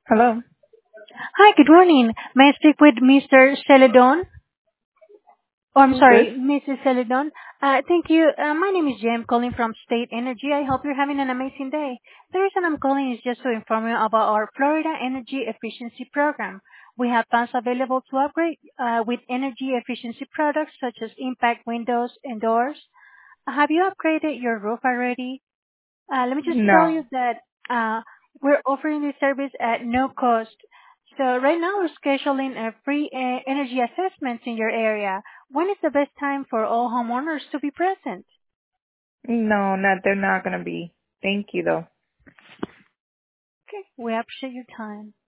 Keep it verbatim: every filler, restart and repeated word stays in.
Hello. Hi, good morning. May I speak with Mister Celedon? Oh, I'm Who's this? sorry, Missus Celedon. Uh, Thank you. Uh My name is Jim, calling from State Energy. I hope you're having an amazing day. The reason I'm calling is just to inform you about our Florida Energy Efficiency Program. We have funds available to upgrade uh with energy efficiency products such as impact windows and doors. Have you upgraded your roof already? Uh, let me just tell No. you that uh, we're offering this service at no cost. So right now we're scheduling a free uh, energy assessments in your area. When is the best time for all homeowners to be present? No, not they're not gonna be. Thank you though. Okay, we appreciate your time.